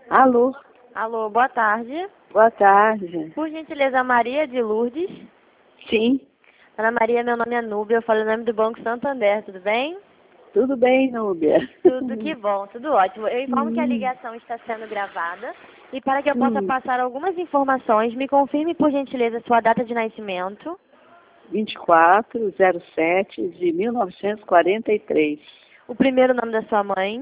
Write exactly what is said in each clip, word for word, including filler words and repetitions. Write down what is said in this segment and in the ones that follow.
Alô, Alô, boa tarde. boa tarde. Por gentileza, Maria de Lourdes. Sim, Ana Maria, meu nome é Núbia, eu falo o nome do Banco Santander, tudo bem? tudo bem, Núbia? Tudo que bom, tudo ótimo. Eu informo que a Hum, ligação está sendo gravada e para que eu possa hum, passar algumas informações, me confirme por gentileza sua data de nascimento, vinte e quatro zero sete de mil novecentos e quarenta e três. o primeiro nome da sua mãe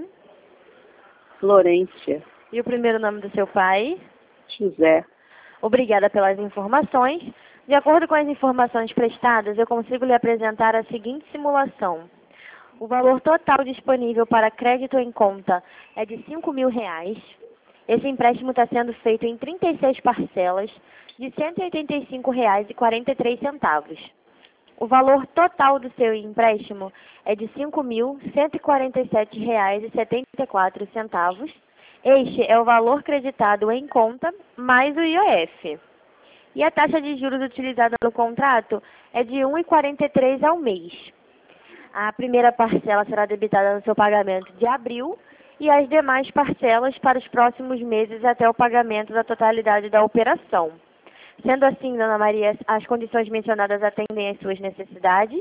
Florência, e o primeiro nome do seu pai. José. Obrigada pelas informações. De acordo com as informações prestadas, eu consigo lhe apresentar a seguinte simulação. O valor total disponível para crédito em conta é de cinco mil reais. Esse empréstimo está sendo feito em trinta e seis parcelas de cento e oitenta e cinco reais e quarenta e três centavos. O valor total do seu empréstimo é de cinco mil cento e quarenta e sete reais e setenta e quatro centavos. Este é o valor creditado em conta mais o I O F. E a taxa de juros utilizada no contrato é de um vírgula quarenta e três ao mês. A primeira parcela será debitada no seu pagamento de abril e as demais parcelas para os próximos meses até o pagamento da totalidade da operação. Sendo assim, Dona Maria, as condições mencionadas atendem às suas necessidades?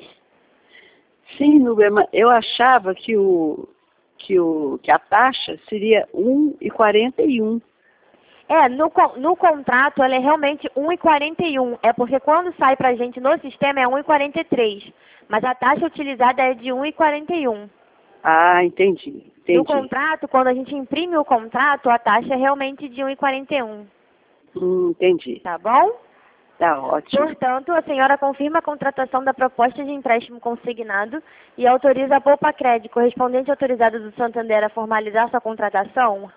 Sim, Núbia, mas eu achava que, o, que, o, que a taxa seria um vírgula quarenta e um. É, no, con- no contrato ela é realmente um vírgula quarenta e um. É porque quando sai para a gente no sistema é um vírgula quarenta e três. Mas a taxa utilizada é de um vírgula quarenta e um. Ah, entendi, No entendi. contrato, quando a gente imprime o contrato, a taxa é realmente de um vírgula quarenta e um. Hum, entendi. Tá bom? Tá ótimo. Portanto, a senhora confirma a contratação da proposta de empréstimo consignado e autoriza a Poupa Crédito, correspondente autorizado do Santander, a formalizar sua contratação?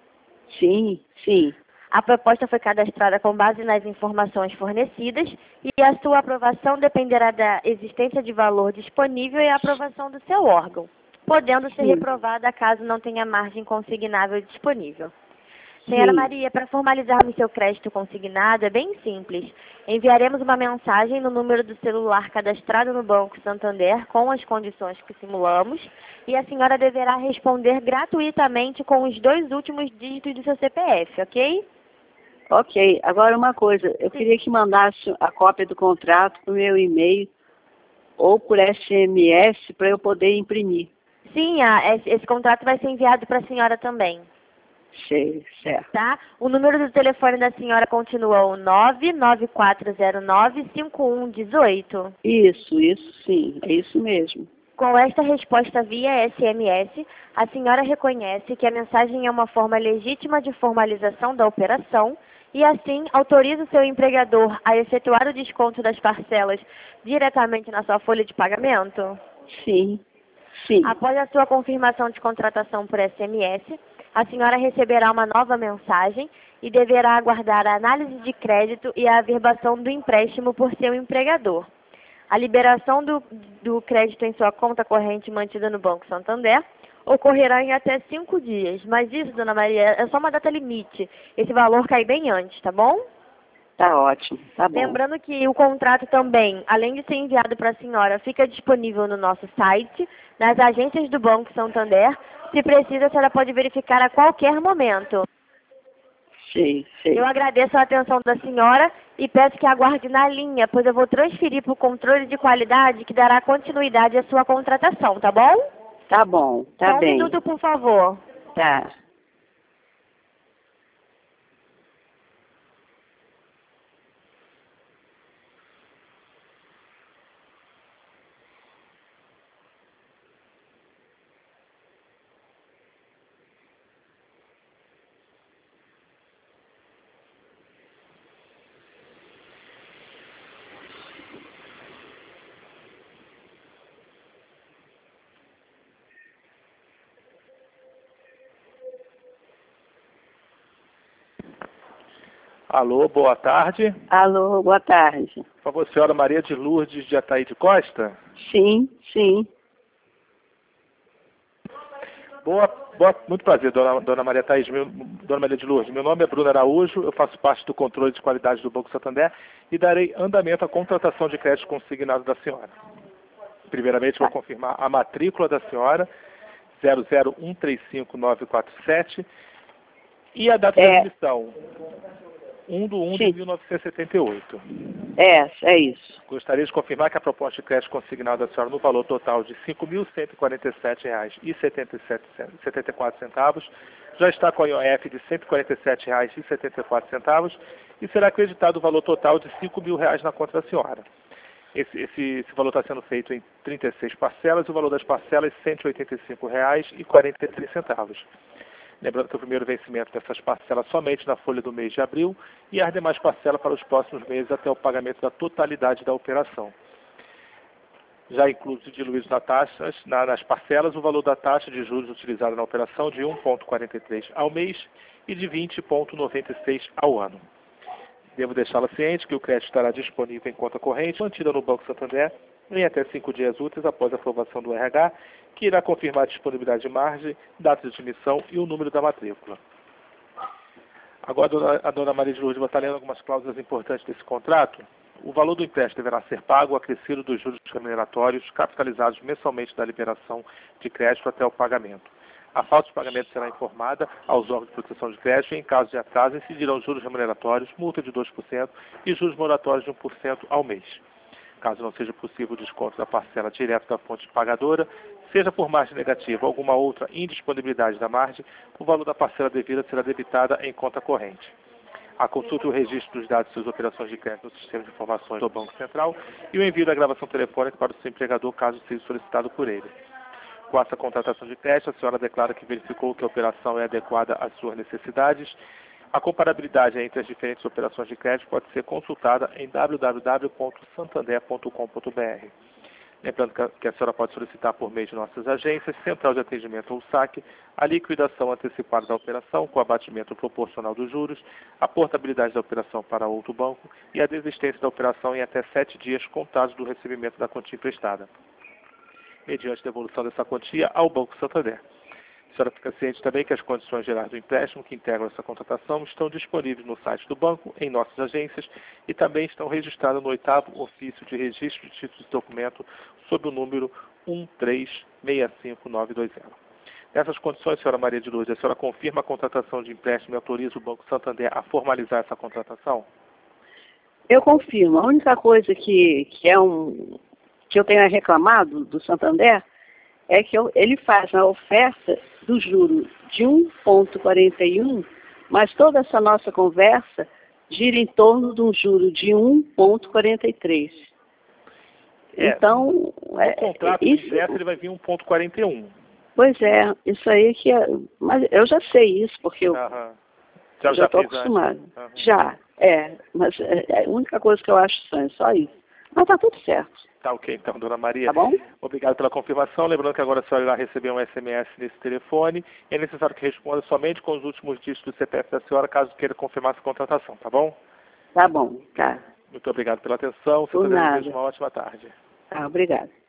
Sim, sim. A proposta foi cadastrada com base nas informações fornecidas e a sua aprovação dependerá da existência de valor disponível e a aprovação do seu órgão, podendo ser Sim, reprovada caso não tenha margem consignável disponível. Senhora sim. Maria, para formalizarmos seu crédito consignado é bem simples. Enviaremos uma mensagem no número do celular cadastrado no Banco Santander com as condições que simulamos e a senhora deverá responder gratuitamente com os dois últimos dígitos do seu C P F, ok? Ok, agora uma coisa, eu queria que mandasse a cópia do contrato para o meu e-mail ou por S M S para eu poder imprimir. Sim, a- esse, esse contrato vai ser enviado para a senhora também, Sei, certo. tá? O número do telefone da senhora continua o nove nove quatro zero nove cinco um um oito. Isso, isso sim, é isso mesmo. Com esta resposta via S M S, a senhora reconhece que a mensagem é uma forma legítima de formalização da operação e, assim, autoriza o seu empregador a efetuar o desconto das parcelas diretamente na sua folha de pagamento? Sim, sim, Após a sua confirmação de contratação por S M S, a senhora receberá uma nova mensagem e deverá aguardar a análise de crédito e a averbação do empréstimo por seu empregador. A liberação do, do crédito em sua conta corrente mantida no Banco Santander ocorrerá em até cinco dias. Mas isso, Dona Maria, é só uma data limite. Esse valor cai bem antes, tá bom? tá ótimo, tá bom. Lembrando que o contrato também, além de ser enviado para a senhora, fica disponível no nosso site, nas agências do Banco Santander. Se precisa, a senhora pode verificar a qualquer momento. Sei, sei. Eu agradeço a atenção da senhora e peço que aguarde na linha, pois eu vou transferir para o controle de qualidade que dará continuidade à sua contratação, tá bom? Tá bom, tá Só um bem. minuto, por favor. Tá. Alô, boa tarde. Alô, boa tarde. Por favor, senhora Maria de Lourdes de Ataíde Costa. Sim, sim. Boa, boa, muito prazer, dona, dona Maria Thaís, meu, dona Maria de Lourdes. Meu nome é Bruno Araújo, eu faço parte do controle de qualidade do Banco Santander e darei andamento à contratação de crédito consignado da senhora. Primeiramente, vou confirmar a matrícula da senhora, zero zero um três cinco nove quatro sete, E a data É. de admissão? um de um de mil novecentos e setenta e oito. É, é isso. Gostaria de confirmar que a proposta de crédito consignada da senhora no valor total de cinco mil cento e quarenta e sete reais e setenta e quatro centavos já está com a I O F de cento e quarenta e sete reais e setenta e quatro centavos e será acreditado o valor total de cinco mil reais na conta da senhora. Esse, esse, esse valor está sendo feito em trinta e seis parcelas e o valor das parcelas cento e oitenta e cinco reais e quarenta e três centavos. Lembrando que o primeiro vencimento dessas parcelas somente na folha do mês de abril e as demais parcelas para os próximos meses até o pagamento da totalidade da operação. Já incluso diluídos na taxas, na, nas parcelas, o valor da taxa de juros utilizada na operação de um vírgula quarenta e três ao mês e de vinte vírgula noventa e seis ao ano. Devo deixá-la ciente que o crédito estará disponível em conta corrente, mantida no Banco Santander, em até cinco dias úteis após a aprovação do R H, que irá confirmar a disponibilidade de margem, data de admissão e o número da matrícula. Agora, a dona, a dona Maria de Lourdes está lendo algumas cláusulas importantes desse contrato. O valor do empréstimo deverá ser pago acrescido dos juros remuneratórios capitalizados mensalmente da liberação de crédito até o pagamento. A falta de pagamento será informada aos órgãos de proteção de crédito e, em caso de atraso, incidirão juros remuneratórios, multa de dois por cento e juros moratórios de um por cento ao mês. Caso não seja possível o desconto da parcela direto da fonte pagadora, seja por margem negativa ou alguma outra indisponibilidade da margem, o valor da parcela devida será debitada em conta corrente. A consulta e o registro dos dados de suas operações de crédito no sistema de informações do Banco Central e o envio da gravação telefônica para o seu empregador, caso seja solicitado por ele. Com essa contratação de crédito, a senhora declara que verificou que a operação é adequada às suas necessidades. A comparabilidade entre as diferentes operações de crédito pode ser consultada em w w w ponto santander ponto com ponto b r. Lembrando que a senhora pode solicitar por meio de nossas agências, Central de Atendimento ou saque, a liquidação antecipada da operação com abatimento proporcional dos juros, a portabilidade da operação para outro banco e a desistência da operação em até sete dias contados do recebimento da quantia emprestada, mediante a devolução dessa quantia ao Banco Santander. A senhora fica ciente também que as condições gerais do empréstimo que integram essa contratação estão disponíveis no site do banco, em nossas agências, e também estão registradas no oitavo ofício de registro de títulos de documento sob o número um três seis cinco nove dois zero. Nessas condições, senhora Maria de Lourdes, a senhora confirma a contratação de empréstimo e autoriza o Banco Santander a formalizar essa contratação? Eu confirmo. A única coisa que, que, é um, que eu tenho reclamado do Santander é que eu, ele faz a oferta do juro de um vírgula quarenta e um, mas toda essa nossa conversa gira em torno de um juro de um vírgula quarenta e três. É, então, no é, contrato isso, direto ele vai vir um vírgula quarenta e um. Pois é, isso aí que é, mas eu já sei isso, porque eu Aham. Já, já estou já acostumada. Uhum. Já, é, mas é, é a única coisa que eu acho estranha, só isso. Mas tá tudo certo. Tá ok, então, dona Maria. Tá bom? Obrigado pela confirmação. Lembrando que agora a senhora irá receber um S M S nesse telefone. É necessário que responda somente com os últimos dígitos do C P F da senhora, caso queira confirmar essa contratação, tá bom? Tá bom, tá. Muito obrigado pela atenção. Você Por nada. deseja uma ótima tarde. Tá, obrigada.